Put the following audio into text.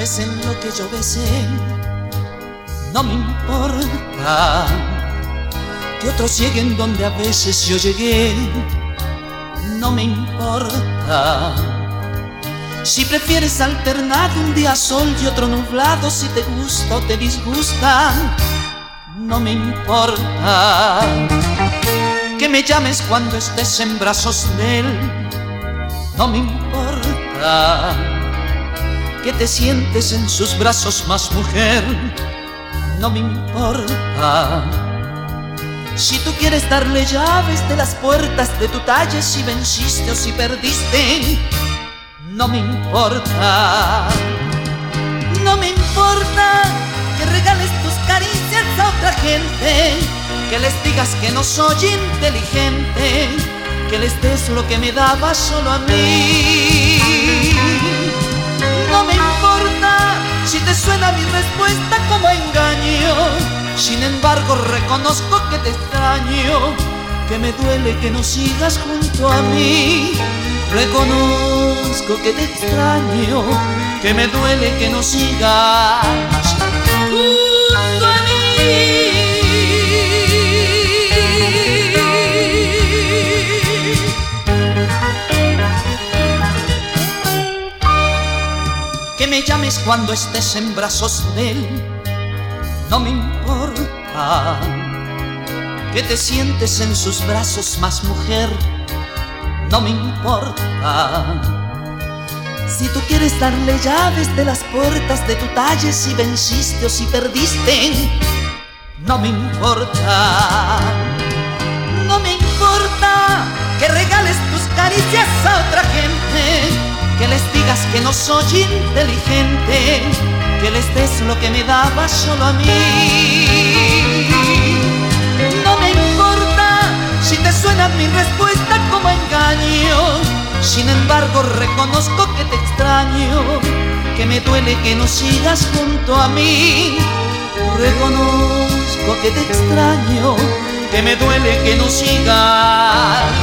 besen lo que yo besé. No me importa que otros lleguen donde a veces yo llegué. No me importa si prefieres alternar un día sol y otro nublado, si te gusta o te disgusta. No me importa que me llames cuando estés en brazos de él. No me importa que te sientes en sus brazos más mujer. No me importa si tú quieres darle llaves de las puertas de tu talle, si venciste o si perdiste. No me importa. No me importa que regales tus caricias a otra gente, que les digas que no soy inteligente, que les des lo que me dabas solo a mí. No me importa si te suena mi respuesta como engaño, sin embargo reconozco que te extraño, que me duele que no sigas junto a mí. Reconozco que te extraño, que me duele que no sigas junto a mí. Que me llames cuando estés en brazos de él. No me importa que te sientes en sus brazos más mujer. No me importa si tú quieres darle llaves de las puertas de tu talle, si venciste o si perdiste. No me importa. No me importa que regales tus caricias a otra gente, que les digas que no soy inteligente, que les des lo que me dabas solo a mí. No me importa si te suena mi respuesta como engaño, sin embargo reconozco que te extraño, que me duele que no sigas junto a mí. Reconozco que te extraño, que me duele que no sigas